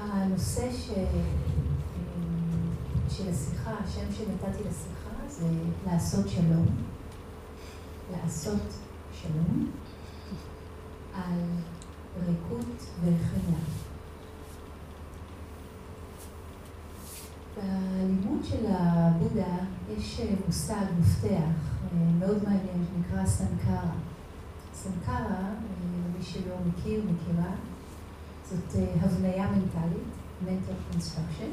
הנושא של השיחה, השם שנתתי לשיחה זה לעשות שלום. לעשות שלום על ריקות וחמלה. בלימוד של הבודה יש מושג מפתח מאוד מעניין שנקרא סנקרה. סנקרה, מי שלא מכיר, מכירה, זאת הבניה מנטלית, mental construction,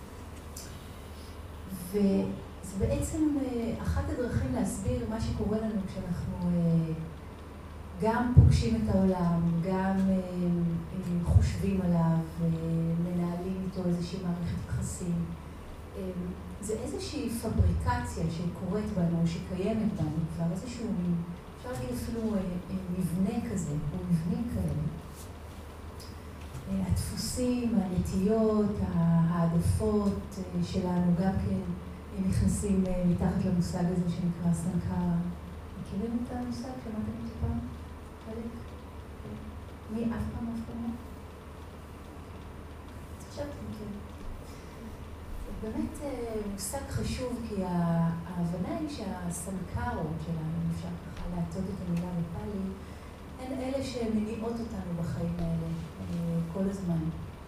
וזה בעצם אחת הדרכים להסביר מה שקורה לנו כשאנחנו גם פוגשים את העולם, גם חושבים עליו, מנהלים איתו איזושהי מערכת יחסים. זה איזושהי פבריקציה שקורית בנו, שקיימת בנו כבר, איזשהו, אפשר להגיד אפילו מבנה כזה, או מבנים כאלה. הדפוסים, הנטיות, העדפות שלנו גם כן נכנסים מתחת למושג הזה שנקרא סנקרה. מכירים את המושג? שמעתם את זה פעם? חלק? מי אף פעם? חשבתי, כן. זה באמת מושג חשוב, כי ההבנה היא שהסנקרות שלנו, אפשר ככה להטות את המילה בפאלי, הן אלה שמניעות אותנו בחיים האלה כל הזמן.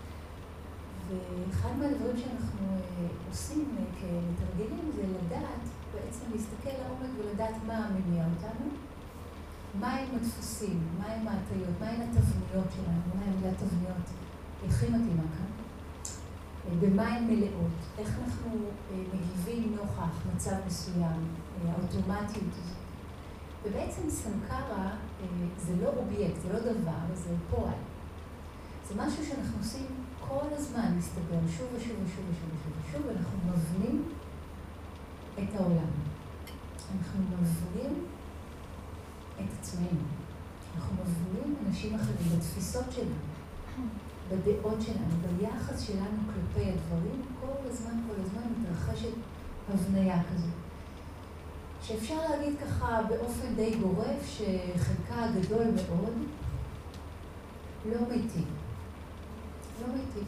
ואחד מהדברים שאנחנו עושים כמתרגלים זה לדעת, בעצם להסתכל לעומק ולדעת מה מניע אותנו, מהם הדפוסים, מהם ההטיות, מהן התבניות שלנו, מהן המילה תבניות, הכי מתאימה כאן, במה הן מלאות, איך אנחנו מגיבים נוכח מצב מסוים, האוטומטיות הזאת. ובעצם סנקרה זה לא אובייקט, זה לא דבר, זה פועל. זה משהו שאנחנו עושים כל הזמן, מסתבר, שוב ושוב ושוב ושוב ושוב ושוב, ואנחנו מבנים את העולם. אנחנו מבנים את עצמנו. אנחנו מבנים אנשים אחרים בתפיסות שלנו, בדעות שלנו, ביחס שלנו כלפי הדברים, כל הזמן מתרחשת הבניה כזו. שאפשר להגיד ככה באופן די גורף שחלקה גדול מאוד לא מיטיב. לא מיטיב.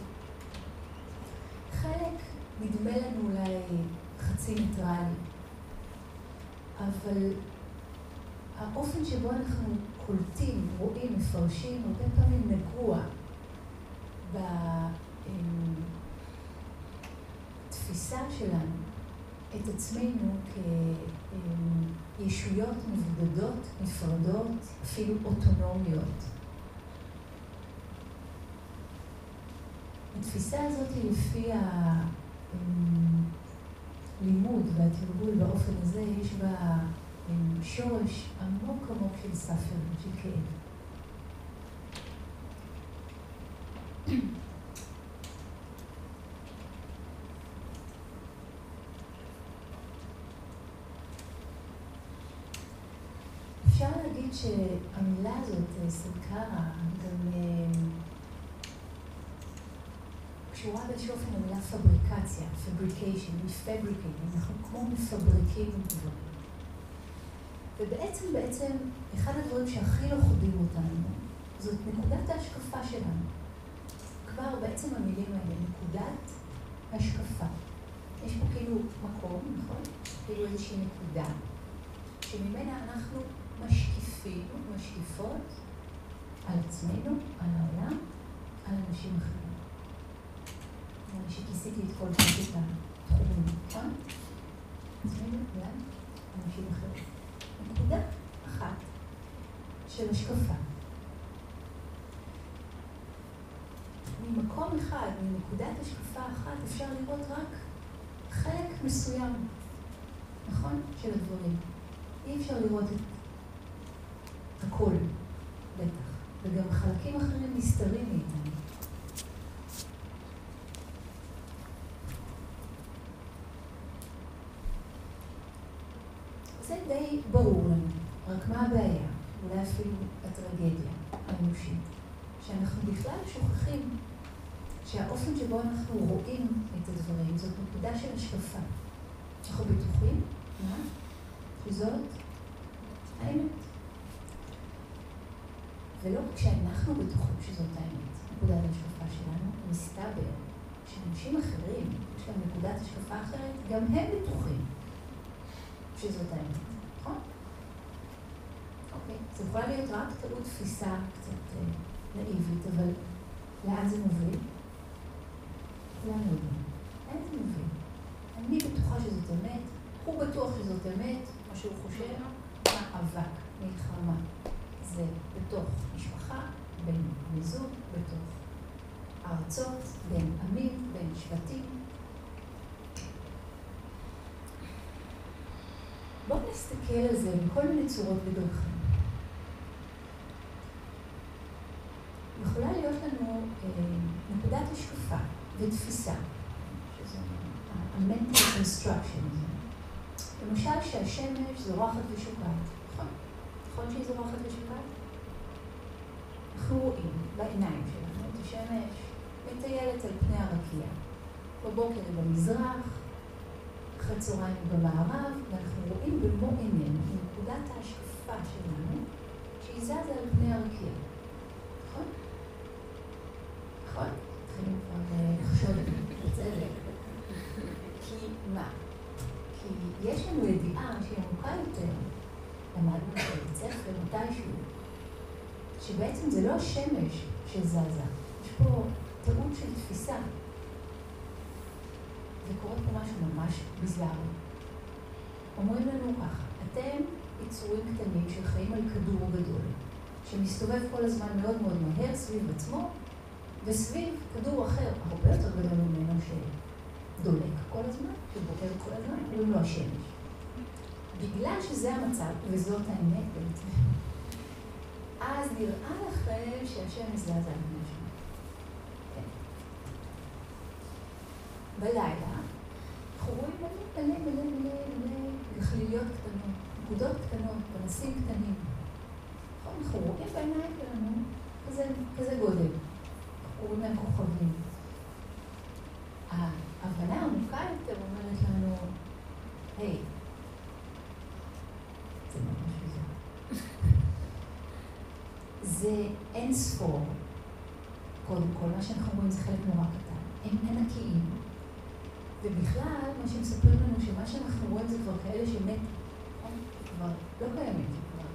חלק נדמה לנו אולי חצי ניטרלי, אבל האופן שבו אנחנו קולטים, רואים, מפרשים, הרבה פעמים נגוע בתפיסה שלנו את עצמנו כישויות מבודדות, נפרדות, אפילו אוטונומיות. התפיסה הזאת היא לפי הלימוד והתרגול באופן הזה, יש בה שורש עמוק של ספר, של כאב. אפשר להגיד שהמילה הזאת, סנקרה, גם קשורה באיזשהו אופן למילה פבריקציה, fabrication, מפבריקינג, אנחנו כמו מפבריקים דברים. ובעצם, אחד הדברים שהכי לא חודים אותנו, זאת נקודת ההשקפה שלנו. כבר בעצם המילים האלה, נקודת השקפה. יש פה כאילו מקום, נכון? כאילו איזושהי נקודה, שממנה אנחנו משקיפים, משקיפות על עצמנו, על העולם, על אנשים אחרים. אני שכיסיתי את כל זאת התחומים, נכון? עצמנו, אנשים אחרים. נקודה אחת של השקפה. ממקום אחד, מנקודת השקפה אחת, אפשר לראות רק חלק מסוים, נכון? של הדברים. אי אפשר לראות את הכל, בטח. וגם חלקים אחרים נסתרים מאיתנו. זה די ברור לנו, רק מה הבעיה? אולי אפילו הטרגדיה האנושית. שאנחנו בכלל שוכחים שהאופן שבו אנחנו רואים את הדברים, זאת נקודה של השקפה. אנחנו בטוחים, מה? שזאת האמת. ולא כשאנחנו בטוחים שזאת האמת, נקודת ההשקפה שלנו, מסתבר אנשים אחרים, יש להם נקודת השקפה אחרת, גם הם בטוחים שזאת האמת, נכון? אוקיי, זה יכולה להיות רק טעות תפיסה קצת נאיבית, אבל לאן זה מוביל? לאן לא יודע? לאן זה מוביל? אני בטוחה שזאת אמת, הוא בטוח שזאת אמת, מה שהוא חושב, מאבק, מלחמה. זה בתוך משפחה, בין מזוג, בתוך ארצות, בין עמים, בין שבטים. בואו נסתכל על זה בכל מיני צורות ודרכים. יכולה להיות לנו נקודת השקפה ותפיסה, שזה ה-mental construction. למשל שהשמש זורחת ושוקעת, נכון? נכון שהיא זורחת ושוקעת? אנחנו רואים בעיניים שלנו את השמש מטיילת על פני הרקיע. בבוקר היא במזרח, אחרי צהריים היא במערב, ואנחנו רואים במו עינינו, נקודת ההשקפה שלנו, שהיא זזה על פני הרקיע. נכון? נכון? התחילו כבר לחשוב בצדק. כי מה? כי יש לנו ידיעה שהיא עמוקה יותר, למדנו בבית ספר מתישהו, שבעצם זה לא השמש שזזה, יש פה טעות של תפיסה. וקורה פה משהו ממש ביזארי. אומרים לנו ככה, אתם יצורים קטנים שחיים על כדור גדול, שמסתובב כל הזמן מאוד מאוד מהר סביב עצמו, וסביב כדור אחר, הרבה יותר גדול ממנו שדולק כל הזמן, שבוקר כל הזמן, קוראים לו השמש. בגלל שזה המצב, וזאת האמת בעצם, אז נראה לכם שהשמש זזה על פני השמש. בלילה, אנחנו רואים מלא גחליליות קטנות, נקודות קטנות, פנסים קטנים. אנחנו רואים בעיניים שלנו כזה גודל. אנחנו רואים להם כוכבים. ההבנה העמוקה יותר אומרת לנו, היי, זה ממש ביזארי. זה אין ספור. קודם כל, מה שאנחנו רואים זה חלק נורא קטן. הם ענקיים. ובכלל, מה שמספרים לנו שמה שאנחנו רואים זה כבר כאלה שמתו, כבר לא קיימים כבר.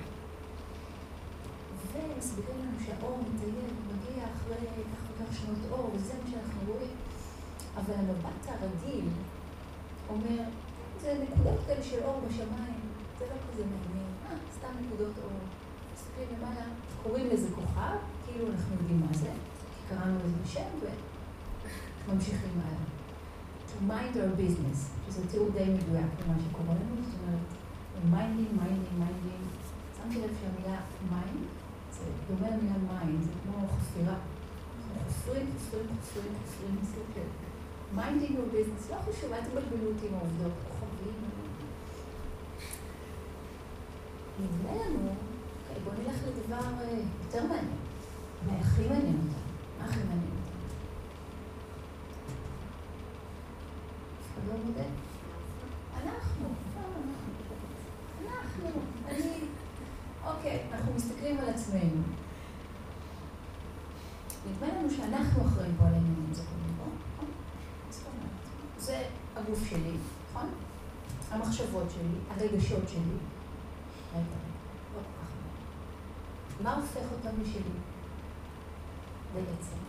ומסבירים לנו שהאור מטייל, מגיע אחרי כך שנות אור, וזה מה שאנחנו רואים. אבל המבט הרגיל אומר, זה נקודות כאלה של אור בשמיים, זה לא כזה מעניין, סתם נקודות אור. מסתכלים למעלה, קוראים לזה כוכב, כאילו אנחנו יודעים מה זה, כי קראנו לזה בשם וממשיכים הלאה. To mind our business, שזה תיאור די מדויק למה שקורה לנו, זאת אומרת, minding, שמתי לב שהמילה mind, זה דומה למילה mind, זה כמו חפירה. חופרים, מסתכל. minding our business, לא חשוב, אל תבלבלו אותי עם העובדות, כוכבים. נדמה לנו, בואו נלך לדבר יותר מעניין. מה הכי מעניין אותנו? מה הכי מעניין אותנו? לא מודה? אוקיי, אנחנו מסתכלים על עצמנו. נדמה לנו שאנחנו אחראים פה על העניינים, זה קודם פה, נכון? זה הגוף שלי, נכון? המחשבות שלי, הרגשות שלי. לא כל כך. מה הופך אותם לשלי? בעצם.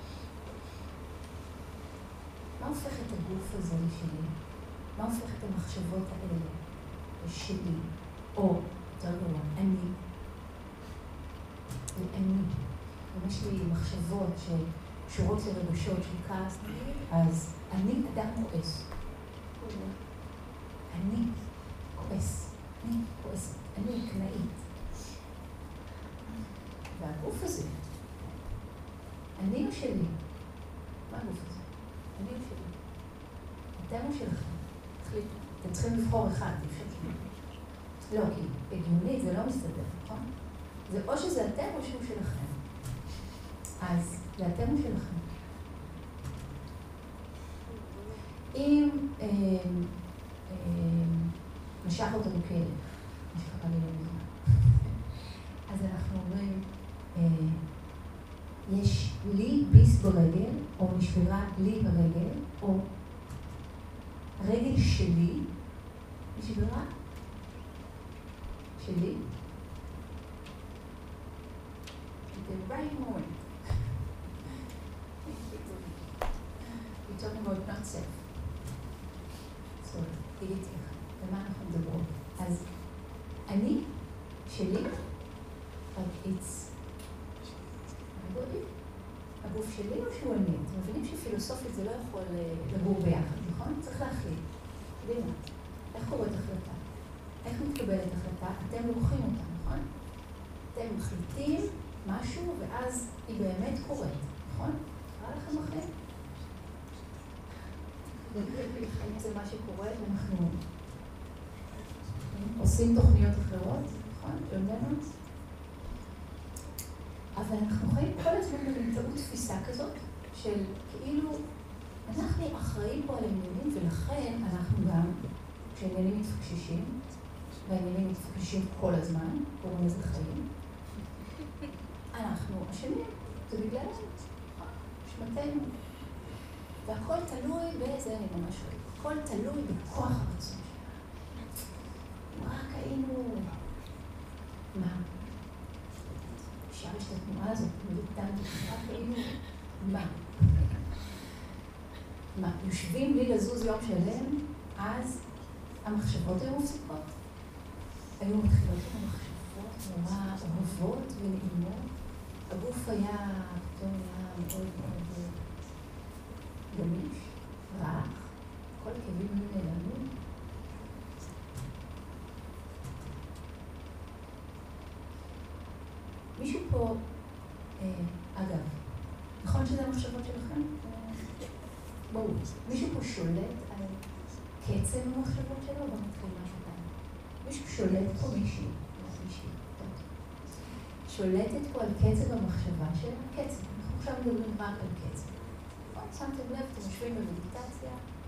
מה הופך את הגוף הזה לשלי? מה הופך את המחשבות האלה לשלי? או, יותר גרוע, אני. ואני. אם יש לי מחשבות שקשורות לרגשות של כעס, אז אני אדם כועס. אני כועס. אני כועסת. אני קנאית. והגוף הזה, אני או שלי? מה הגוף הזה? אני או שלי. אתם או שלכם? תחליטו. אתם צריכים לבחור אחד, לא, כי הגיונית זה לא מסתדר, נכון? זה או שזה אתם או שהוא שלכם. אז זה אתם או שלכם. אם משך אותנו כלב, מה שקרה לי לא מזמן, אז אנחנו אומרים, יש לי ביס ברגל, או או נשברה לי הרגל, או הרגל שלי נשברה שלי. The right moment. We're talking about not self. So, תגידי לך, במה אנחנו מדברות? אז אני, שלי, but it's הגוף שלי או שהוא אני? אתם מבינים שפילוסופית זה לא יכול לגור ביחד, נכון? צריך להחליט. קדימה, איך קורית החלטה? איך מתקבלת החלטה? אתם לוקחים אותה, נכון? אתם מחליטים משהו ואז היא באמת קורית, נכון? קרא לכם אחרי? חיים זה מה שקורה ואנחנו עושים תוכניות אחרות, נכון? יודענו? אבל אנחנו חיים כל הזמן באמצעות תפיסה כזאת של כאילו אנחנו אחראים פה על העניינים ולכן אנחנו גם, כשעניינים מתפקששים, והעניינים מתפקששים כל הזמן, קוראים לזה חיים, אנחנו אשמים, זה בגלל אשמתנו. והכל תלוי באיזה, אני ממש רואה, הכל תלוי בכוח הרצון שלנו. רק היינו, מה? אפשר יש את התנועה הזאת, רק היינו, מה? יושבים בלי לזוז יום שלם, אז המחשבות היו מפסיקות. היו מתחילות את המחשבות נורא אוהבות ונעימות. הגוף היה, פתאום היה מאוד מאוד גמיש, רך, כל הכאבים היו נעלמים. מישהו פה, אגב, נכון שזה המחשבות שלכם? בואו, מישהו פה שולט על קצב המחשבות שלו? בואו נתחיל משהו כאן. מישהו שולט פה מישהי, שולטת פה על קצב המחשבה שלה? קצב, אנחנו עכשיו מדברים רק על קצב. שמתם לב, אתם יושבים במדיטציה,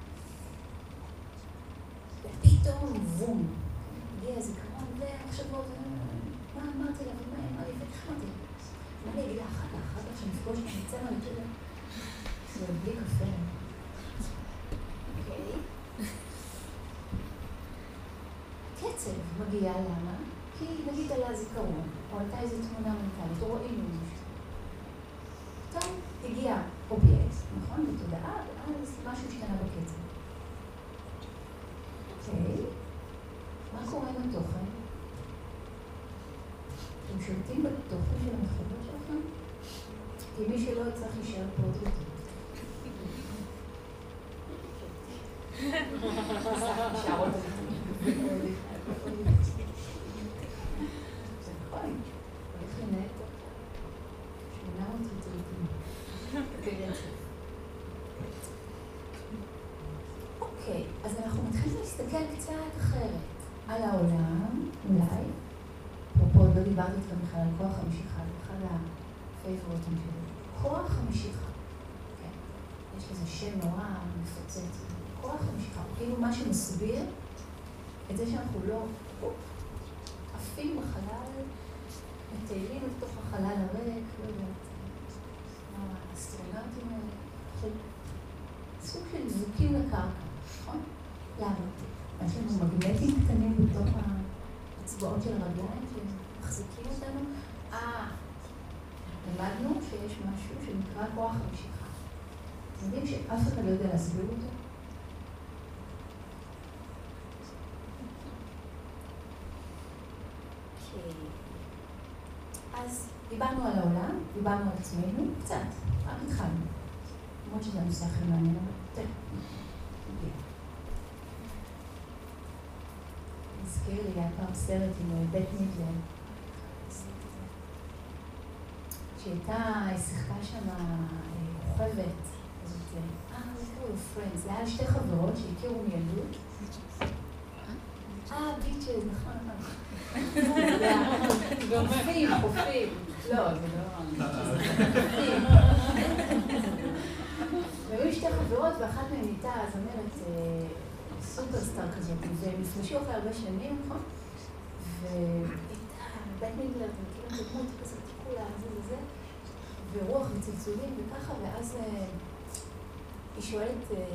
ופתאום וום, הגיע הזיכרון והמחשבות, מה אמרתי לה ומה אמרתי ותחמתי. מה אני אגיד אחר כך שנפגוש שנצא מהנקודה? זה בלי קפה. אוקיי. קצב מגיע למה? כי נגיד על הזיכרון, או הייתה איזו תמונה מנטלית, או רואים משהו. פתאום הגיע אובייקט, נכון? בתודעה, ואז משהו השתנה בקצב. אוקיי. מה קורה עם התוכן? אתם שולטים בתוכן של המחשבות שלכם? כי מי שלא יצטרך להישאר פה עוד יותר. שערות המתאים. זה נכון. הולך לנהל פה. 800 ריטריטים. אוקיי, אז אנחנו מתחילים להסתכל קצת אחרת על העולם, אולי. פה לא דיברתי איתכם בכלל על כוח המשיכה, זה אחד הפייבורטים שלי. כוח המשיכה. כן. יש לזה שם נורא מפוצץ. כוח המשיכה. כאילו מה שמסביר את זה שאנחנו לא עפים בחלל, מטיילים לתוך החלל הריק, לא יודעת. האסטרונאוטים האלה. סוג של זוקים לקרקע, נכון? למה? יש לנו מגנטים קטנים בתוך האצבעות של הרגליים שמחזיקים אותנו. למדנו שיש משהו שנקרא כוח המשיכה. אתם יודעים שאף אחד לא יודע להסביר אותו? אז דיברנו על העולם, דיברנו על עצמנו, קצת, רק התחלנו. למרות שזה הנושא הכי מעניין, אבל תראה. נזכיר לי, היה פעם סרט עם בית מידלר. שהייתה, היא שיחקה שם רוכבת, זה היה שתי חברות שהכירו מילדות. ביצ'ז, נכון. חופים. לא, זה לא... והיו שתי חברות ואחת מהן הייתה זמרת סופרסטאר כזאת, והם נפגשו אחרי הרבה שנים, נכון? והייתה בית מידלר, אתם מכירים את הדמות כזאת, כולה, זה וזה, ורוח וצלצולים וככה, ואז היא שואלת,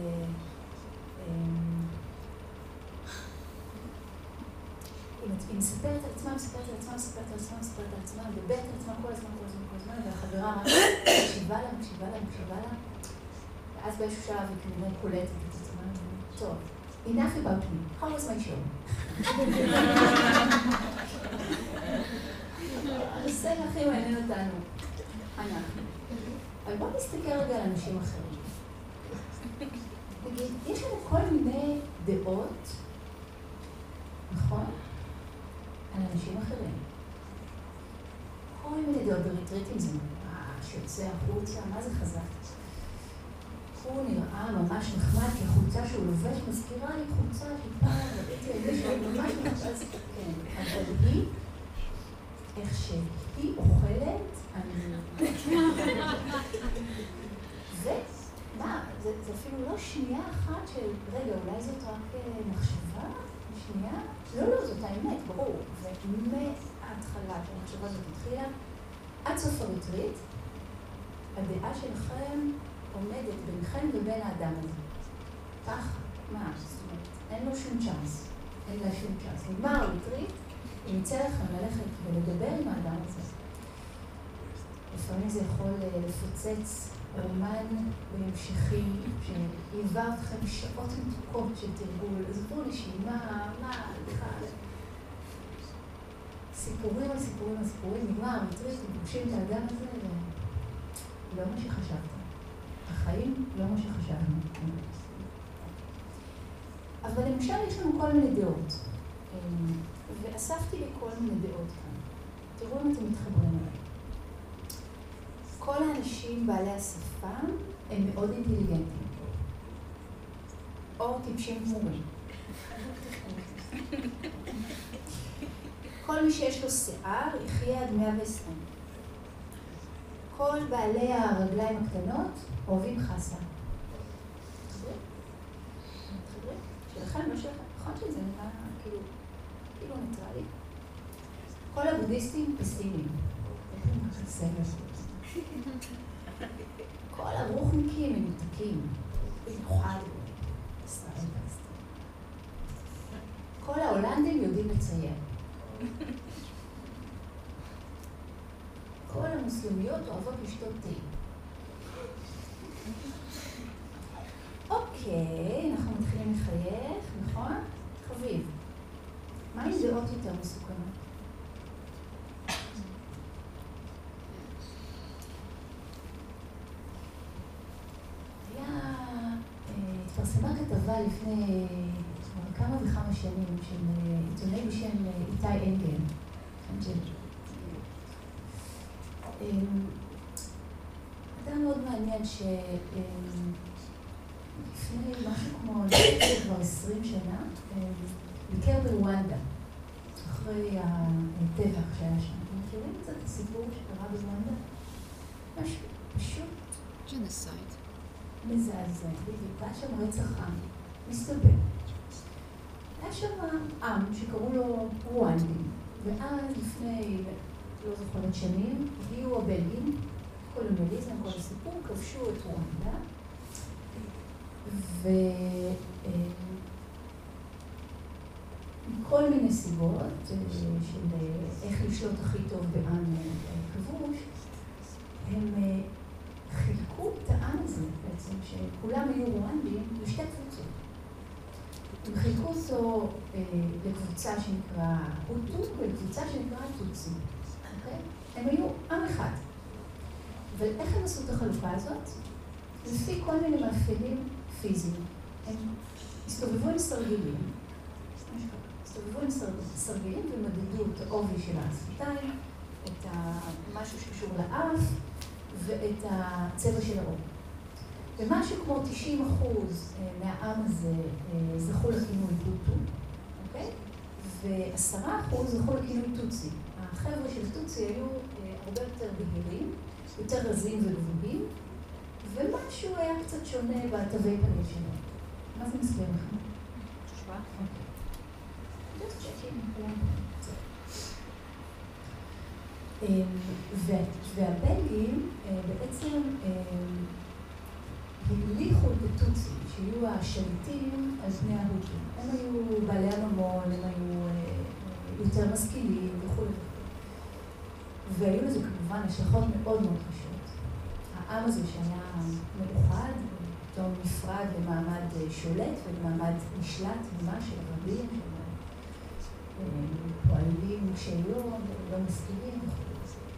היא מספרת על עצמה, מדברת על עצמה, כל הזמן, והחברה מקשיבה לה, ואז באיזשהו שלב היא כנראה קולטת את עצמה, טוב, enough about me, how was my show? הנושא הכי מעניין אותנו, אנחנו. אבל בואו נסתכל רגע על אנשים אחרים. נגיד, יש לנו כל מיני דעות, נכון? על אנשים אחרים. כל מיני דעות בריטריטים זה שיוצא החוצה, מה זה חזק? הוא נראה ממש נחמד, כי החולצה שהוא לובש מזכירה לי חולצה שפעם, ראיתי מישהו ממש נחמד, כן, אבל היא, איך שהיא אוכלת, ומה, זה אפילו לא שנייה אחת של, רגע, אולי זאת רק מחשבה? שנייה? לא, זאת האמת, ברור. ומההתחלה שהמחשבה הזאת התחילה, עד סוף הריטריט, הדעה שלכם עומדת ביניכם ובין האדם הזה. ככה, מה? זאת אומרת, אין לו שום צ'אנס. אין לה שום צ'אנס. נגמר הריטריט, אם יצא לכם ללכת ולדבר עם האדם הזה. לפעמים זה יכול לפוצץ רומן בהמשכי, שהיווה אתכם שעות מתוקות של תרגול, עזבו נשימה, מה, בכלל. סיפורים על סיפורים, נגמר הריטריט, פוגשים את האדם הזה, ולא מה שחשבתם. החיים לא מה שחשבנו. אבל למשל יש לנו כל מיני דעות, ואספתי לי כל מיני דעות כאן. תראו אם אתם מתחברים אליי. כל האנשים בעלי השפה הם מאוד אינטליגנטים. או טיפשים גמורים. כל מי שיש לו שיער יחיה עד 120. כל בעלי הרגליים הקטנות אוהבים חסה. מתחברים? שלכם, לא שלכם. נכון שזה נראה כאילו ניטרלי. כל הבודהיסטים פסימיים. כל הרוחניקים הם מותקים. במיוחד ישראל פלסטין. כל ההולנדים יודעים לצייר. כל המוסלמיות אוהבות לשתות תה. אוקיי, אנחנו מתחילים לחייך, נכון? חביב. מה עם דעות יותר מסוכנות? התפרסמה כתבה לפני כמה וכמה שנים של עיתונאי בשם איתי אנגל. אדם מאוד מעניין שלפני משהו כמו כבר 20 שנה ביקר ברואנדה, אחרי הטבח שהיה שם. אתם מכירים קצת את הסיפור שקרה ברואנדה? משהו פשוט ג'נוסייד. מזעזע, בדיוק. היה שם רצח עם, מסתבר. היה שם עם שקראו לו רואנדים, ואז לפני, לא זוכרת שנים, הגיעו הבלגים, קולוניאליזם, כל הסיפור, כבשו את רואנדה, מכל מיני סיבות של איך לשלוט הכי טוב בעם כבוש, הם חילקו את העם הזה בעצם, שכולם היו רואנדים, לשתי קבוצות. הם חילקו אותו לקבוצה שנקרא הוטו ולקבוצה שנקרא טוצי. הם היו עם אחד. ואיך הם עשו את החלוקה הזאת? לפי כל מיני מאפיינים פיזיים. הם הסתובבו עם סרגלים ומדדו את העובי של השפתיים, את משהו שקשור לאף ואת הצבע של העור. ומשהו כמו 90% מהעם הזה זכו לכינוי הוטו, אוקיי? ו10% זכו לכינוי טוצי. החבר'ה של טוצי היו הרבה יותר בהירים, יותר רזים וגבוהים, ומשהו היה קצת שונה בתווי פנים שלו. מה זה מסביר לכם? תשווה? אוקיי. just checking. והבלגים בעצם המליכו את את הטוצי, שיהיו השליטים על פני ההוטו. הם היו בעלי הממון, הם היו יותר משכילים וכו'. והיו לזה כמובן השלכות מאוד מאוד קשות. העם הזה שהיה מאוחד, פתאום נפרד למעמד שולט ולמעמד נשלט ממש של רבים, של פועלים שלא, לא משכילים וכו'.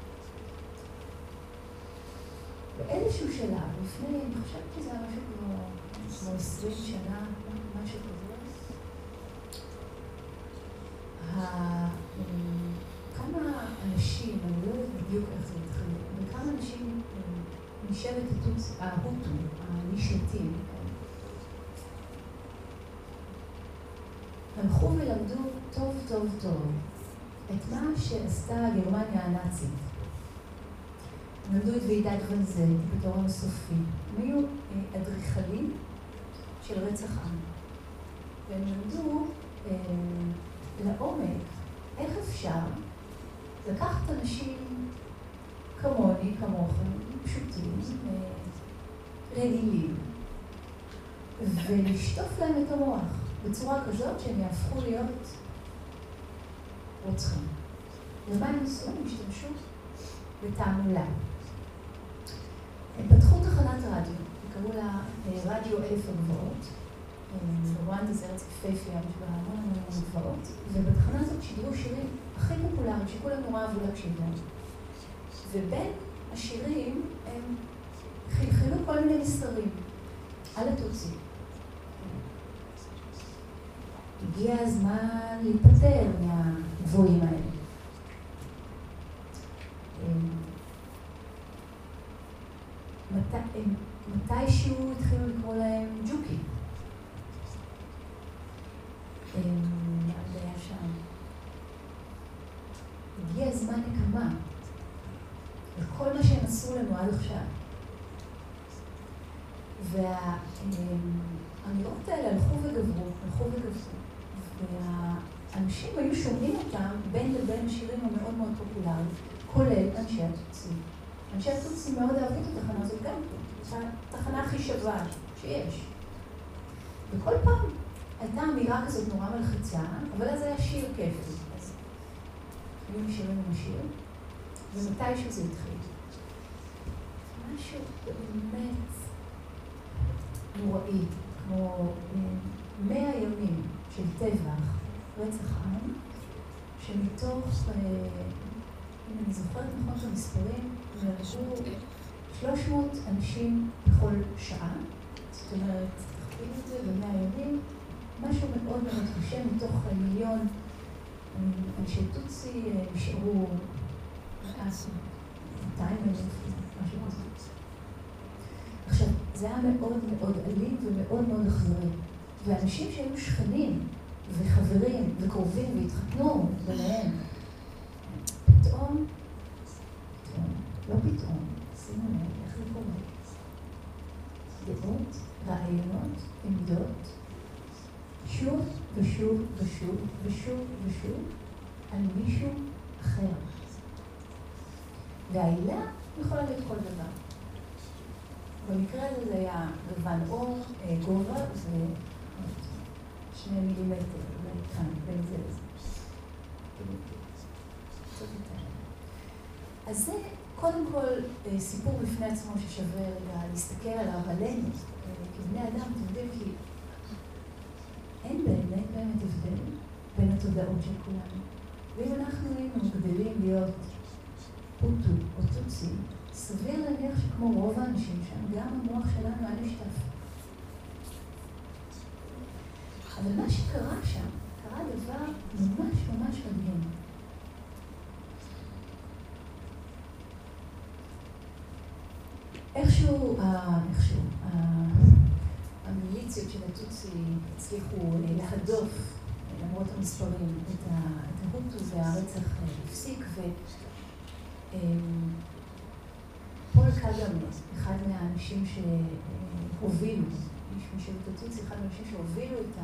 באיזשהו שלב, לפני, אני חושבת שזה היה משהו כמו 20 שנה, משהו כזה, כמה אנשים, אני לא יודעת בדיוק איך זה התחיל, אבל כמה אנשים משבט ההוטו, הנשלטים, הלכו ולמדו טוב טוב טוב את מה שעשתה גרמניה הנאצית. למדו את ועידת ונזל, את הפתרון הסופי. הם היו אדריכלים של רצח עם. והם למדו לעומק איך אפשר לקחת אנשים כמוני, כמוכם, פשוטים, רגילים, ולשטוף להם את המוח בצורה כזאת שהם יהפכו להיות רוצחים. ומה הם עשו? הם השתמשו בתעמולה. הם פתחו תחנת רדיו, וקראו לה רדיו 1000 הגבעות. ברואנדה זה ארץ יפהפייה, יש בה המון המון גבעות, ובתחנה הזאת שידרו שירים הכי פופולריים, שכולם נורא אהבו להקשיב להם. ובין השירים הם חלחלו כל מיני מסרים על הטוצי. הגיע הזמן להיפטר מהגבוהים האלה. מתישהו התחילו לקרוא להם ג'וקי. זה היה שם. הגיע הזמן נקמה. וכל מה שהם עשו לנו עד עכשיו. והאמירות האלה הלכו וגברו. והאנשים היו שומעים אותם בין לבין השירים המאוד מאוד פופולריים, כולל אנשי הטוצי. אנשי הטוצי מאוד אהבו את התחנה הזאת גם פה. התחנה הכי שווה שיש. וכל פעם הייתה אמירה כזאת נורא מלחיצה, אבל אז היה שיר כיפי. אז היו שירים עם השיר, ומתישהו זה התחיל. משהו באמת נוראי, כמו 100 ימים של טבח, רצח עם, שמתוך, אם אני זוכרת נכון את המספרים, נהרגו 300 אנשים בכל שעה, זאת אומרת, תכפיל את זה ב100 ימים, משהו מאוד מאוד קשה, מתוך 1,000,000 אנשי טוצי נשארו 200,000, משהו כזה. עכשיו, זה היה מאוד מאוד אלים ומאוד מאוד אכזרי. ואנשים שהיו שכנים וחברים וקרובים והתחתנו ביניהם, פתאום, לא פתאום, שימו לב, איך זה קורה? דעות, רעיונות, עמדות, שוב ושוב ושוב ושוב ושוב על מישהו אחר. והעילה יכולה להיות כל דבר. במקרה הזה זה היה גוון אור, גובה ו2 מילימטר, אולי כאן, בין זה לזה. אז זה קודם כל סיפור בפני עצמו ששווה להסתכל עליו עלינו, כבני אדם, אתם יודעים, כי אין באמת הבדל בין התודעות של כולנו. ואם אנחנו היינו גדלים להיות הוטו או טוצי, סביר להניח שכמו רוב האנשים שם, גם המוח שלנו היה נשטף. אבל מה שקרה שם, קרה דבר ממש ממש מדהים. איכשהו המיליציות של הטוצי הצליחו להדוף, למרות המספרים, את ההוטו והרצח הפסיק, פול קאגאמי, אחד מהאנשים שהובילו, איש משבט הטוצי, אחד מהאנשים שהובילו את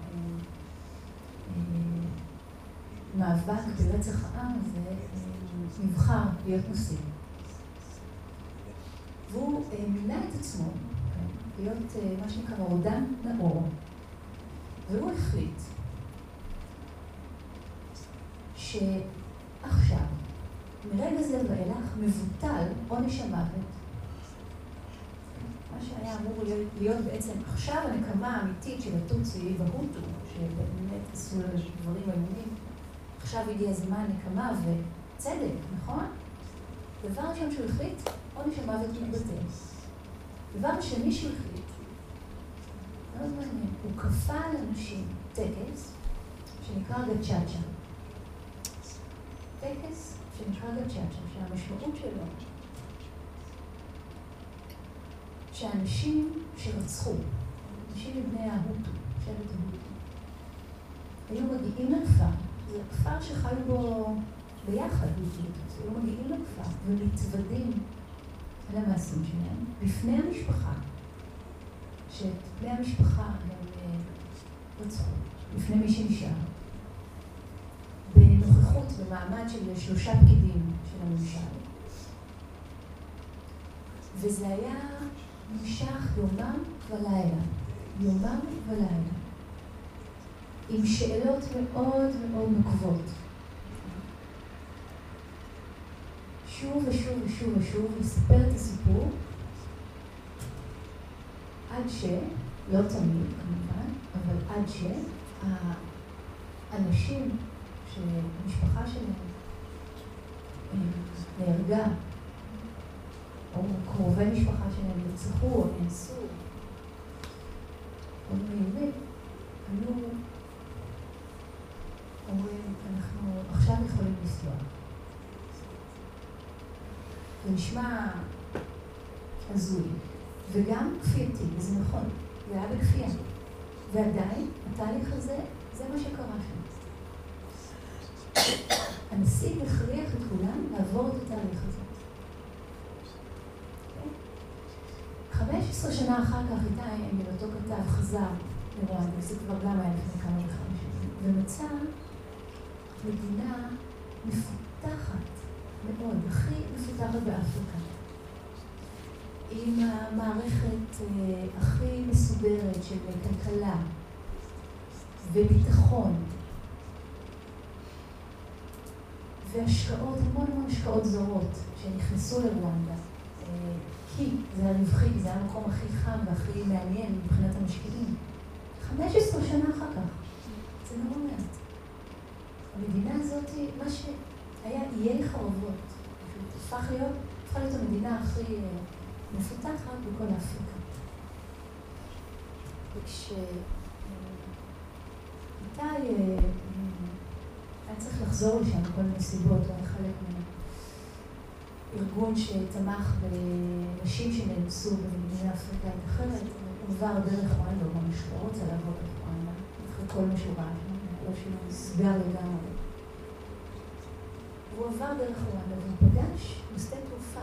המאבק ברצח העם הזה, נבחר להיות נשיא. והוא מינה את עצמו להיות מה שנקרא רודן נאור. והוא החליט שעכשיו, מרגע זה ואילך, מבוטל עונש המוות. מה שהיה אמור להיות בעצם עכשיו הנקמה האמיתית של הטוצי וההוטו, שבאמת עשו לנו דברים איומים. עכשיו הגיע זמן נקמה וצדק, נכון? דבר ראשון שהוא החליט, עונש המוות מתבטל. דבר שני שהוא החליט, מאוד מעניין, הוא כפה על אנשים טקס שנקרא גצ'אצ'ה. טקס שנקרא גצ'אצ'ה, שהמשמעות שלו, שאנשים שרצחו, אנשים מבני ההוטו, שבט ההוטו, היו מגיעים לכפר, זה כפר שחיו בו ביחד, היו מגיעים לכפר ומתוודים על המעשים שלהם בפני המשפחה, שאת בני המשפחה הם רצחו, לפני מי שנשאר, בנוכחות, במעמד של 3 פקידים של הממשל. וזה היה נמשך יומם ולילה, יומם ולילה, עם שאלות מאוד מאוד נוקבות. שוב ושוב ושוב ושוב לספר את הסיפור, עד לא תמיד כמובן, אבל עד שהאנשים שהמשפחה שלהם נהרגה, או קרובי משפחה שלהם נרצחו או נאנסו, או מיובים, היו אומרים, אנחנו עכשיו יכולים לסלוח. זה נשמע הזוי, וגם כפייתי, וזה נכון, זה היה בכפייה. ועדיין, התהליך הזה, זה מה שקרה שם. הנשיא הכריח את כולם לעבור את התהליך הזה. 15 שנה אחר כך איתי, אותו כתב, חזר לרואנדה, זה כבר גם היה לפני כמה וכמה שנים, ומצא מדינה מפותחת מאוד, הכי מפותחת באפריקה, עם המערכת הכי מסודרת של כלכלה וביטחון והשקעות, המון השקעות זרות שנכנסו לרואנדה, כי זה היה רווחי, זה היה המקום הכי חם והכי מעניין מבחינת המשקיעים. 15 שנה אחר כך, זה נורא מעט. המדינה הזאת, מה שהיה איי חרבות, הפך להיות המדינה הכי מפותחת בכל אפריקה. וכשאיתי היה צריך לחזור לשם בכל מיני סיבות, הוא היה חלק מארגון שתמך בנשים שנאנסו במדינה אפריקאית אחרת, הוא עבר דרך רואנדה, הוא ממש לא רוצה לעבור דרך רואנדה, אחרי כל מה שהוא ראה שם, לא שהוא נסגר לגמרי. הוא עבר דרך רואנדה והוא פגש בשדה תעופה.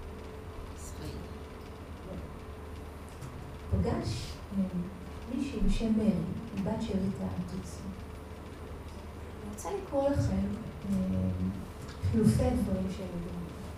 פגש מישהי בשם מרי, בת שארית הטוצי. אני רוצה לקרוא לכם חילופי דברים שהיו.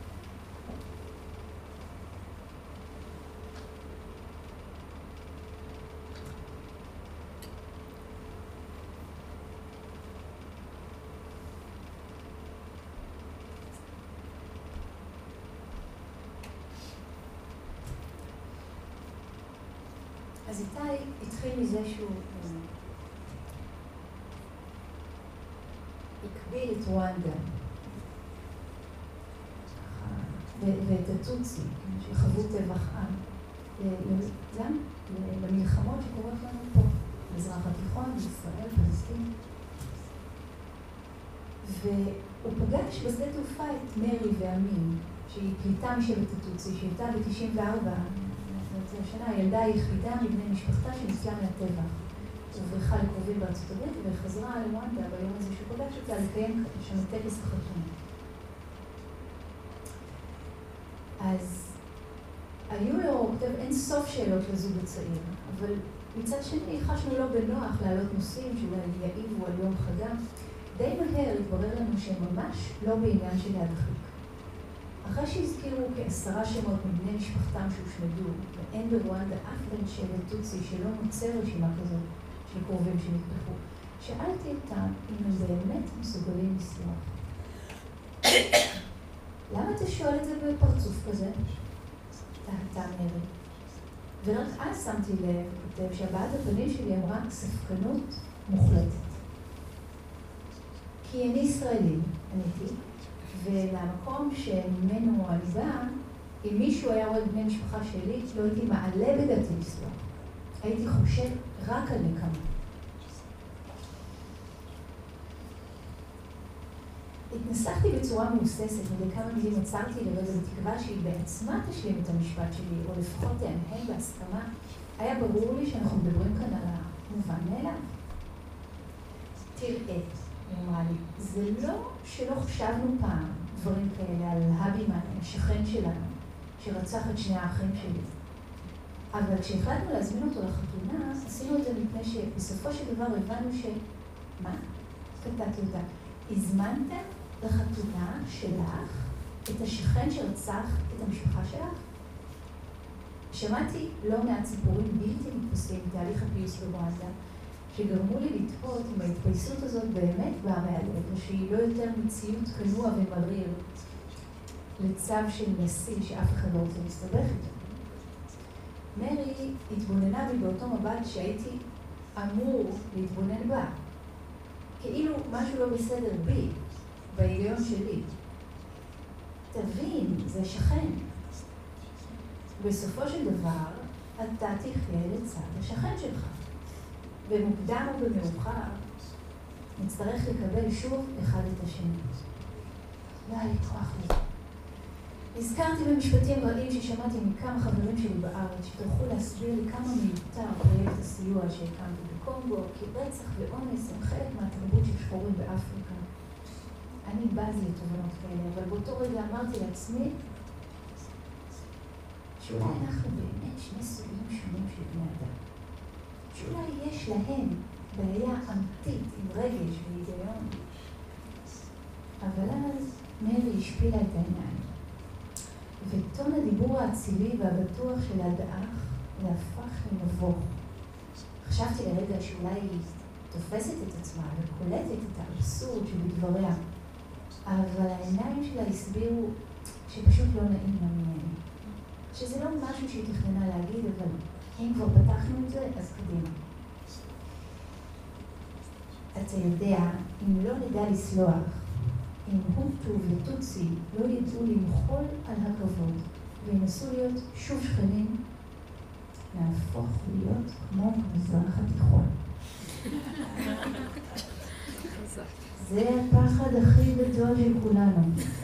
אז איתי התחיל מזה שהוא הקביל את רואנדה ואת הטוצי, שחוו טבח עם, גם למלחמות שקורות לנו פה, במזרח התיכון, בישראל, פלסטין. והוא פגש בשדה תעופה את מרי ואמין, שהיא פליטה משבט הטוצי, שהייתה ב-94, השנה הילדה היחידה מבני משפחתה שנסלה מהטבח. וברכה לקרובים בארצות הברית וחזרה לרואנדה ביום הזה שהוא פגש אותה לקיים שם טקס החתונה. אז היו לו, הוא כותב, אין סוף שאלות לזוג הצעיר, אבל מצד שני חשנו לא בנוח להעלות נושאים שאולי יעיבו על יום חגם. די מהר התברר לנו שהם ממש לא בעניין של להדחיק. אחרי שהזכירו כ10 שמות מבני משפחתם שהושמדו, ואין ברואנדה אף בן שבט טוצי שלא מוצא רשימה כזאת של קרובים שנטבחו, שאלתי אותם אם הם באמת מסוגלים לסלוח. למה אתה שואל את זה בפרצוף כזה? טעתה מרי. ורק אז שמתי לב שהבעת הפנים שלי אמרה ספקנות מוחלטת. כי אני ישראלי, עניתי, ולמקום שממנו אני באה, אם מישהו היה רואה בני משפחה שלי, לא הייתי מעלה בדעתי לסלוח. הייתי חושב רק על נקמה. התנסחתי בצורה מהוססת, מדי כמה מילים עצרתי לרגע בתקווה שהיא בעצמה תשלים את המשפט שלי, או לפחות תהנהן בהסכמה. היה ברור לי שאנחנו מדברים כאן על המובן מאליו. תראה, היא אמרה לי, זה לא שלא חשבנו פעם דברים כאלה על הבימן, השכן שלנו, שרצח את 2 האחים שלי. אבל כשהחלטנו להזמין אותו לחתונה, עשינו את זה מפני שבסופו של דבר הבנו מה? קטעתי אותה. הזמנתם לחתונה שלך את השכן שרצח את המשפחה שלך? שמעתי לא מעט סיפורים בלתי נתפסים בתהליך הפיוס ברואנדה, שגרמו לי לתהות אם ההתפייסות הזאת באמת באה מהלב, או שהיא לא יותר מציאות כנוע ומריר לצו של נשיא שאף אחד לא רוצה להסתבך איתו. מרי התבוננה בי באותו מבט שהייתי אמור להתבונן בה. כאילו משהו לא בסדר בי, בהיגיון שלי. תבין, זה שכן. בסופו של דבר, אתה תחיה לצד השכן שלך. במוקדם או במאוחר, נצטרך לקבל שוב אחד את השני. לא היה לי כוח לזה. הזכרתי במשפטים רעים ששמעתי מכמה חברים שלי בארץ, שטרחו להסביר לי כמה מיותר פרויקט הסיוע שהקמתי בקונגו, כי רצח ואונס הם חלק מהתרבות של שחורים באפריקה. אני בז לתובנות כאלה, אבל באותו רגע אמרתי לעצמי, שאולי אנחנו באמת 2 סוגים שונים של בני אדם. שאולי יש להם בעיה אמיתית עם רגש והיגיון. אבל אז מרי השפילה את העיניים. וטון הדיבור האצילי והבטוח של הדאח להפך למבוך. חשבתי לרגע שאולי היא תופסת את עצמה וקולטת את האבסורד שבדבריה. אבל העיניים שלה הסבירו שפשוט לא נעים לה ממני. שזה לא משהו שהיא תכננה להגיד, אבל אם כבר פתחנו את זה, אז קדימה. אתה יודע, אם לא נדע לסלוח, אם הוטו וטוצי לא ידעו למחול על הכבוד וינסו להיות שוב שכנים, להפוך להיות כמו המזרח התיכון. זה הפחד הכי גדול של כולנו.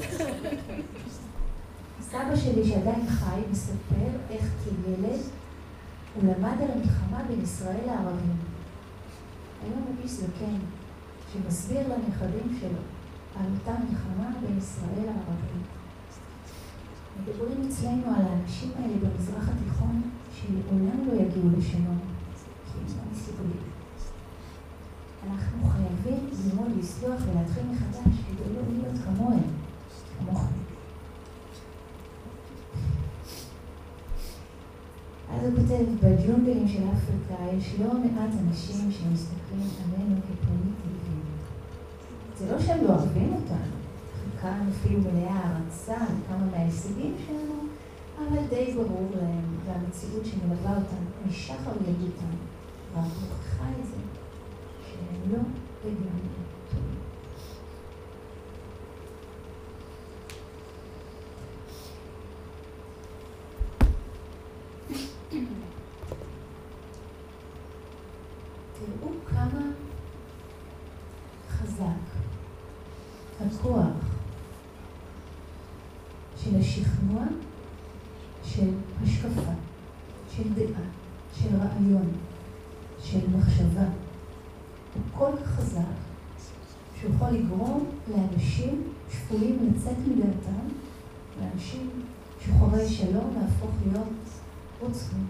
סבא שלי שעדיין חי מספר איך כילד הוא למד על המלחמה בין ישראל לערבים. היום הוא איש זקן שמסביר לנכדים שלו על אותה מלחמה בין ישראל לערבים. מדברים אצלנו על האנשים האלה במזרח התיכון שלעולם לא יגיעו לשלום, כי הם לא מסוגלים. אנחנו חייבים ללמוד לסלוח ולהתחיל מחדש כדי לא להיות כמוהם, כמוכם. אז הוא כותב, בג'ונגלים של אפריקה יש לא מעט אנשים שמסתכלים עלינו כפרימיטיביים. זה לא שהם לא אוהבים אותנו, חלקם אפילו מלאה הערצה לכמה מההישגים שלנו, אבל די ברור להם, והמציאות שמלווה אותם משחר ילדותם, רק מוכיחה את זה, שהם לא לגמרי טובים. תראו כמה חזק הכוח של השכנוע, של השקפה, של דעה, של רעיון, של מחשבה. הוא כל כך חזק שהוא יכול לגרום לאנשים שפויים לצאת מדעתם, לאנשים שוחרי שלום להפוך להיות רוצחים.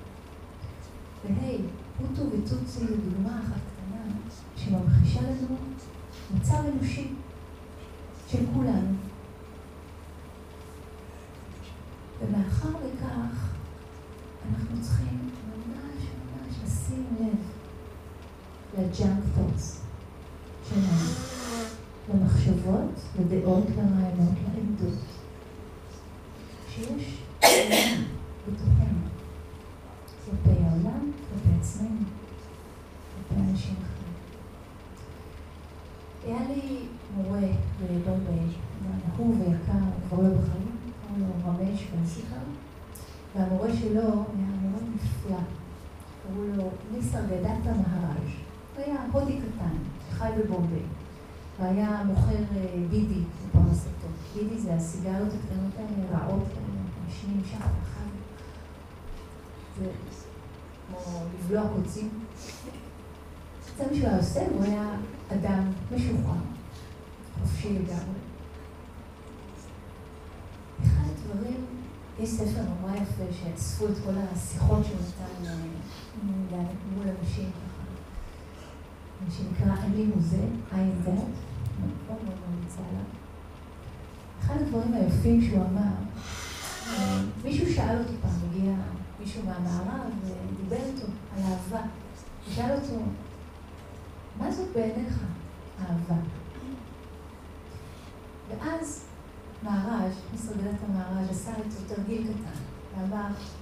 והי, הוטו וטוצי זו דוגמה אחת קטנה שממחישה לנו מצב אנושי של כולנו. מאחר לכך, אנחנו צריכים ממש לשים לב לג'אנק טוטס שלנו, למחשבות, לדעות, לרעיונות, לעמדות. שיש עולם בתוכנו, כלפי העולם, כלפי עצמנו, כלפי אנשים אחרים. היה לי מורה בבומביי, אהוב ויקר, כבר לא בחיים, קראו לו רמש בנסיכה, והמורה שלו היה מורה נפלא, קראו לו ניסרגדטה מהראז'. הוא היה הודי קטן, שחי בבומביי, והיה מוכר בידי בפרנסתו. בידי זה הסיגריות הקטנות האלה, רעות כאלה, משנים שחר אחד. זה כמו לבלוע קוצים. זה מה שהוא היה עושה, הוא היה אדם משוחרר, חופשי לגמרי. אחד הדברים, יש ספר נורא יפה שאספו את כל השיחות שהוא נתן מול אנשים ככה, שנקרא אני מוזה, I am that, מאוד מאוד נמצא עליו. אחד הדברים היפים שהוא אמר, מישהו שאל אותי פעם, הגיע מישהו מהמערב ודיבר איתו על אהבה. הוא שאל אותו, מה זאת בעיניך אהבה? ואז מהראז', מסרגלת המהראז' עשה איתו תרגיל קטן, ואמר,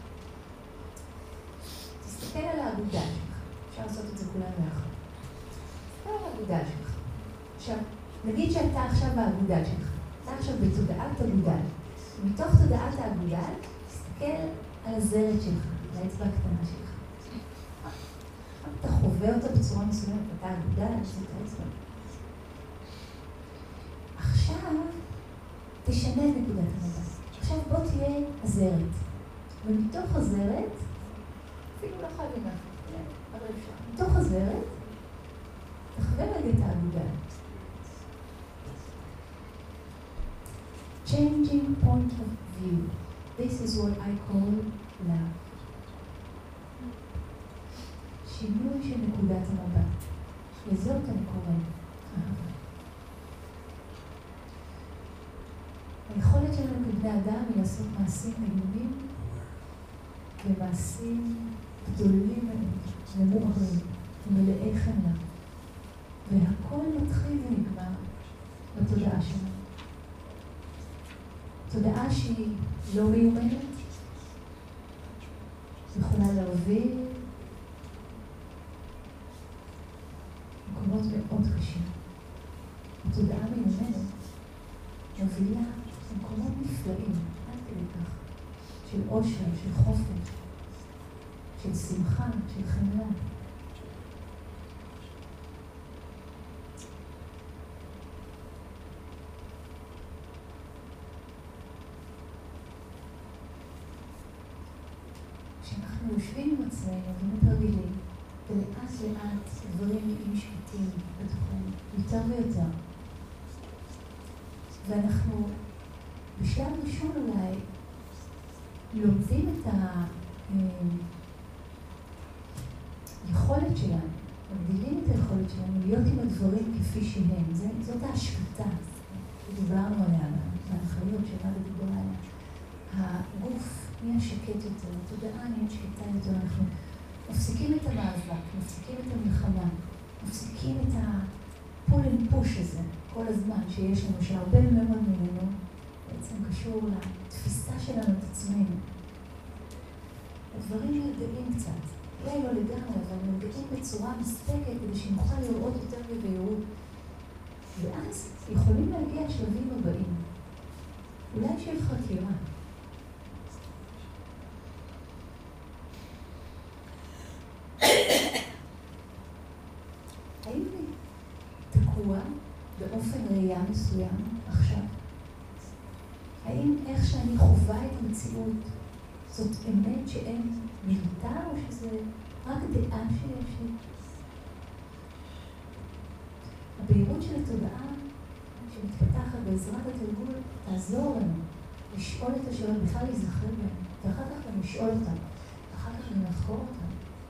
תסתכל על האגודה שלך, אפשר לעשות את זה כולנו יחד. תסתכל על האגודה שלך. עכשיו, נגיד שאתה עכשיו באגודה שלך, אתה עכשיו בתודעת אגודל. מתוך תודעת האגודל, תסתכל על הזרת שלך, על האצבע הקטנה שלך. אתה חווה אותה בצורה מסוימת, אתה אגודל, זה את האצבע. עכשיו, תשנה את נקודת המבט. עכשיו בוא תהיה הזרת. ומתוך הזרת, אפילו לא חייבים לך, אבל אפשר. מתוך הזרת, תחווה רגע את האגודל. Changing point of view. This is what I call love. שינוי של נקודת המבט. לזאת אני קורא אהבה. היכולת שלנו כבני אדם היא לעשות מעשים מדהימים ומעשים גדולים ומוארים ומלאי חמלה. והכל מתחיל ונגמר בתודעה שלנו. תודעה שהיא לא מיומנת, יכולה להוביל מקומות מאוד קשים. התודעה מיומנת מובילה מקומות נפלאים, עד כדי כך, של עושר, של חופש, של שמחה, של חמלה. כשאנחנו יושבים עם עצמנו ומתרגילים, ולאט לאט דברים נהיים שקטים בתוכנו, יותר ויותר. ואנחנו בשלב ראשון אולי לומדים את היכולת שלנו, מגדילים את היכולת שלנו להיות עם הדברים כפי שהם. זאת ההשקטה שדיברנו עליה, מהנחיות שמדה דיבר עליה. הגוף נהיה שקט יותר, התודעה נהיה שקטה יותר, אנחנו מפסיקים את המאבק, מפסיקים את המלחמה, מפסיקים את הפול אנד פוש הזה כל הזמן שיש לנו, שהרבה מאוד ממנו בעצם קשור לתפיסה שלנו את עצמנו. הדברים נרגעים קצת, אולי לא לגמרי, אבל נרגעים בצורה מספקת כדי שנוכל לראות יותר בבהירות. ואז יכולים להגיע השלבים הבאים. אולי של חקירה. האם אני תקוע באופן ראייה מסוים עכשיו? האם איך שאני חווה את המציאות זאת אמת שאין מיותר או שזה רק דעה שיש לי? הבהירות של התודעה שמתפתחת בעזרת התרגול תעזור לנו לשאול את השאלות, בכלל להיזכר בהן, ואחר כך גם לשאול אותן, ואחר כך גם לחקור אותן.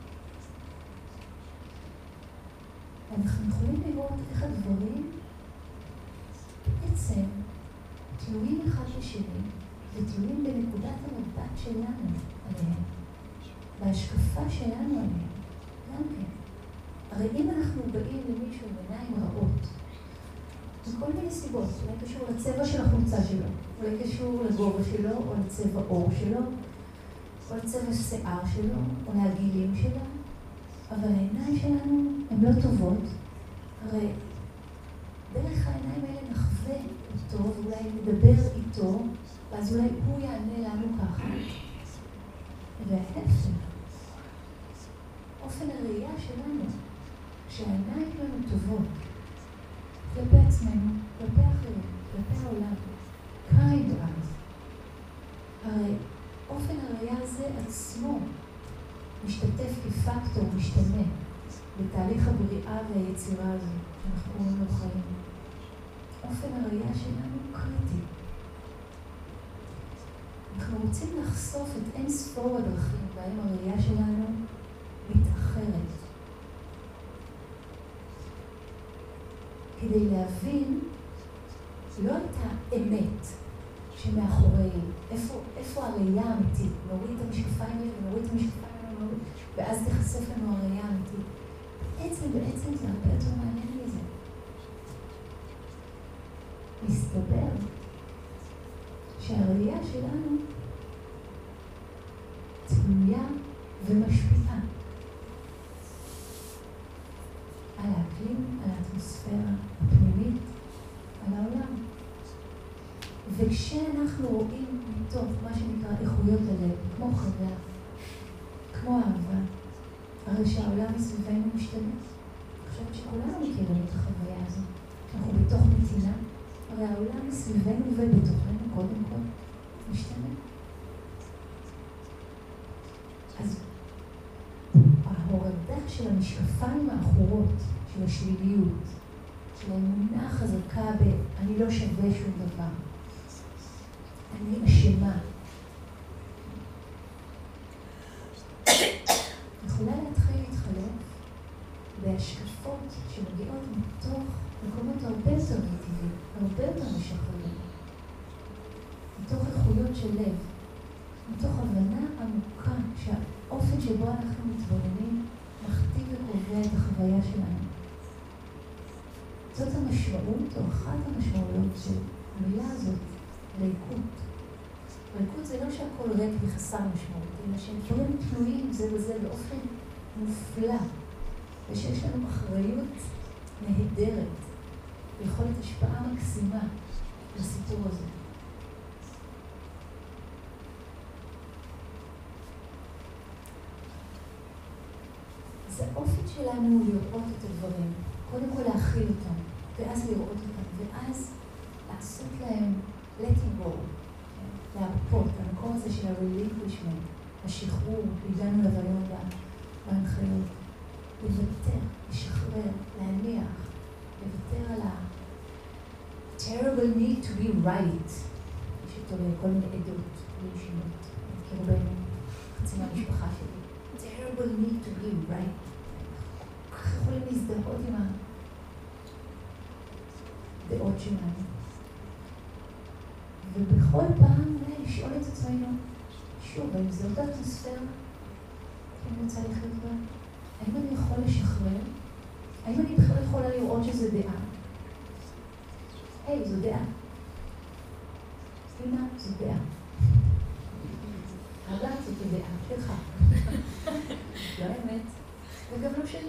אנחנו יכולים לראות איך הדברים בעצם תלויים אחד בשני ותלויים בנקודת המבט שלנו עליהם, בהשקפה שלנו עליהם, גם כן. הרי אם אנחנו באים למישהו בעיניים רעות, מכל מיני סיבות, אולי קשור לצבע של החולצה שלו, אולי קשור לגובה שלו, או לצבע עור שלו, או לצבע שיער שלו, או להגילים שלו, אבל העיניים שלנו הן לא טובות. הרי דרך העיניים האלה נחווה אותו, ואולי נדבר איתו, ואז אולי הוא יענה לנו ככה. וההפך, אופן הראייה שלנו, כשהעיניים שלנו טובות, כלפי עצמנו, כלפי אחרים, כלפי העולם, kind eyes. הרי אופן הראייה הזה עצמו משתתף כפקטור משתנה בתהליך הבריאה והיצירה הזו שאנחנו קוראים לו חיים. אופן הראייה שלנו קריטי. אנחנו רוצים לחשוף את אין ספור הדרכים בהם הראייה שלנו מתאחרת. כדי להבין לא את האמת שמאחורי, איפה הראייה האמיתית. נוריד את המשקפיים האלה, נוריד את המשקפיים, ואז תחשף לנו הראייה האמיתית. בעצם זה הרבה יותר מעניין מזה. מסתבר שהראייה שלנו תלויה ומשפיעה על האקלים, על האטמוספירה הפנימית, על העולם. וכשאנחנו רואים מתוך מה שנקרא איכויות הלב, כמו חוויה, כמו אהבה, הרי שהעולם מסביבנו משתנה. אני חושבת שכולנו מכירים את החוויה הזו. אנחנו בתוך נתינה, הרי העולם מסביבנו ובתוכנו קודם כל משתנה. אז ההורדה של המשקפיים האחורות, של השליליות, של האמונה החזקה אני לא שווה שום דבר, אני אשמה, יכולה להתחיל להתחלף בהשקפות שמגיעות מתוך מקומות הרבה יותר נתיבים, הרבה יותר משחררים, מתוך איכויות של לב, מתוך הבנה עמוקה שהאופן שבו אנחנו מתבוננים מכתיב וקובע את החוויה שלנו. זאת המשמעות, או אחת המשמעויות של המילה הזאת, ריקות. ריקות זה לא שהכל ריק וחסר משמעות, אלא שהם דברים תלויים זה וזה באופן מופלא, ושיש לנו אחריות נהדרת, ויכולת השפעה מקסימה לסיפור הזה. אז האופן שלנו הוא לראות את הדברים, קודם כל להכיל אותם, ואז לראות אותם, ואז לעשות להם letting go, להרפות, המקום הזה של ה-relinquishment, השחרור, הגענו לבריון בהנחיות, לוותר, לשחרר, להניח, לוותר על ה-terrible need to be right, יש אותו לכל מיני עדות, לישינות, כאילו בין חצי מהמשפחה שלי, terrible need to be right, כך יכולים להזדהות עם הדעות שלנו. ובכל פעם לשאול את עצמנו, שוב, האם זו אותה אטמוספירה שאני רוצה לחיות בה? האם אני יכול לשחרר? האם אני בכלל יכולה לראות שזו דעה? היי, זו דעה. אמא, זו דעה. אגב, זאת הדעה שלך. לא האמת, וגם לא שלי.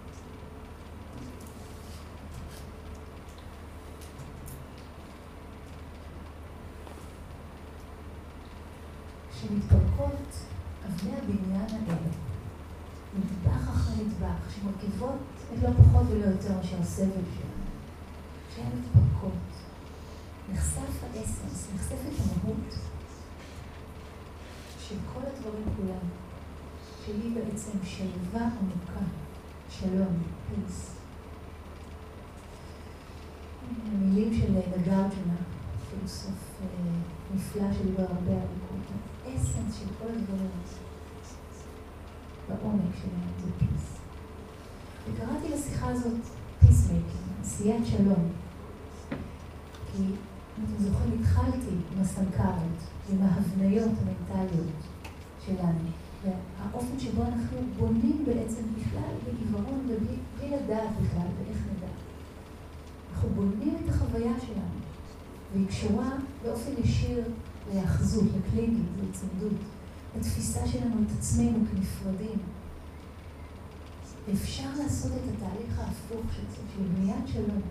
שמתפרקות אבני הבניין האלה, נדבך אחרי נדבך, שמרכיבות את לא פחות ולא יותר מאשר הסבל שלנו. כשהן מתפרקות, נחשף האסנס, נחשפת המהות של כל הדברים כולם, שהיא בעצם שלווה עמוקה, שלום, פיס. המילים של נגרג'נה, פילוסוף נפלא שדיבר הרבה על האסנס של כל הדברים בעומק שלהם זה פיס. וקראתי לשיחה הזאת פיסמייקינג, עשיית שלום. כי אם אתם זוכרים, התחלתי עם הסנקרות, עם ההבניות המנטליות שלנו, והאופן שבו אנחנו בונים בעצם בכלל בעיוורון ובלי לדעת בכלל ואיך נדע. אנחנו בונים את החוויה שלנו, והיא קשורה באופן ישיר להאחזות, לקלינגינג, להצמדות, לתפיסה שלנו את עצמנו כנפרדים. אפשר לעשות את התהליך ההפוך של בניית שלום.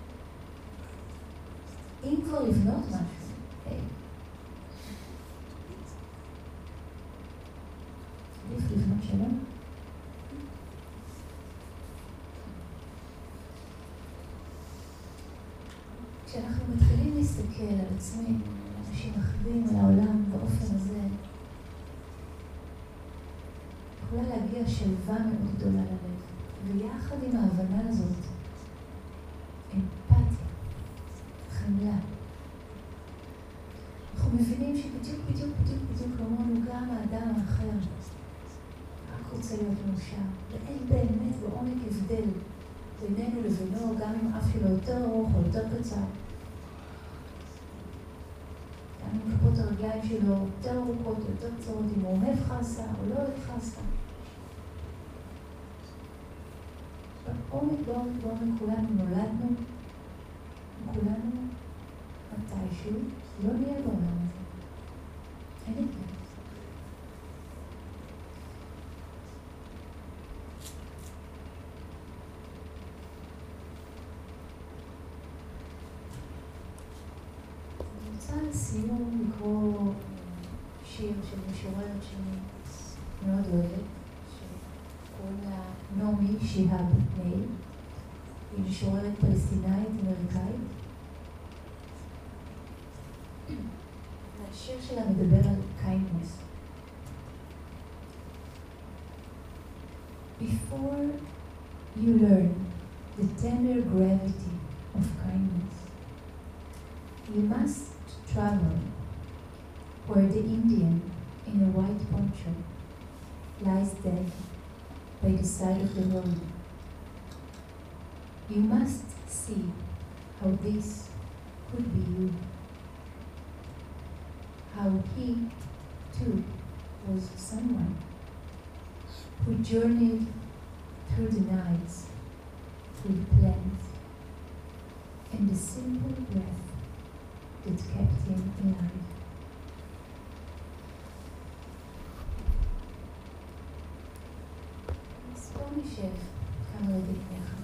אם כבר לבנות משהו, עדיף לבנות שלום. כשאנחנו מתחילים להסתכל על עצמנו, על אנשים אחרים, על העולם באופן הזה, יכולה להגיע שלווה מאוד גדולה ללב. ויחד עם ההבנה הזאת, אמפתיה, חמלה. אנחנו מבינים שבדיוק כמונו גם האדם האחר רק רוצה להיות מאושר, ואין באמת בעומק הבדל בינינו לבינו, גם אם אף שלו יותר ארוך או יותר קצר. גם אם כפות הרגליים שלו יותר ארוכות או יותר קצרות, אם הוא אוהב חסה או לא אוהב חסה. בעומק כולנו נולדנו, כולנו מתישהו לא נהיה בעולם הזה. אין את זה. אני רוצה לסיום לקרוא שיר של משוררת שאני מאוד אוהבת, שקוראים לה נעמי שיהאב ניל. היא משוררת פלסטינאית אמריקאית. והשיר שלה מדבר על kindness. Before you learn the tender gravity of kindness, you must travel where the Indian in a white poncho lies dead by the side of the road. You must see how this could be you. How he, too, was someone who journeyed through the nights, through the plains, and the simple breath that kept him alive. אז בואו נשב כמה רגעים יחד.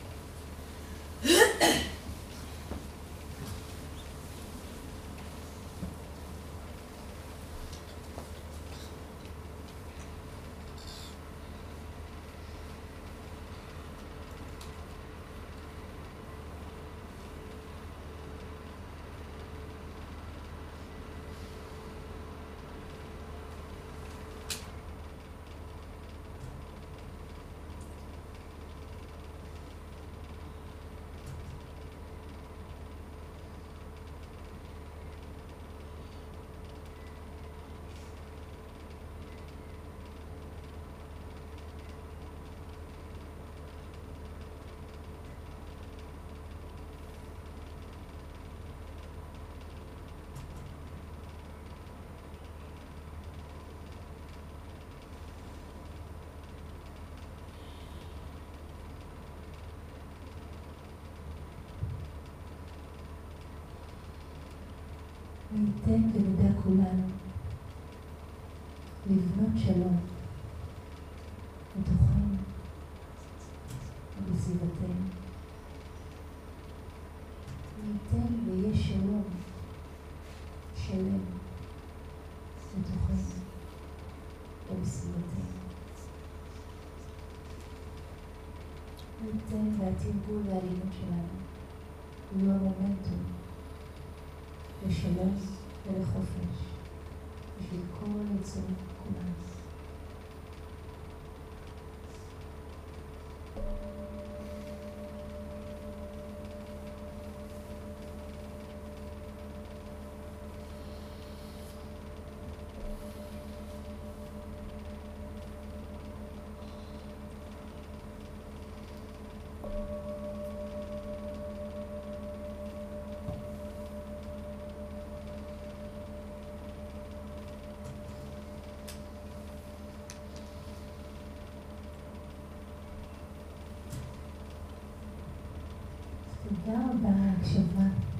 ניתן ונדע כולנו לבנות שלום בתוכנו ובסביבתנו. ניתן ויהיה שלום שלם בתוכנו ובסביבתנו. ניתן והתרגול והלימוד שלנו הוא המומנטום לשלום ולחופש בשביל כל יצורים כולם. תודה רבה על ההקשבה.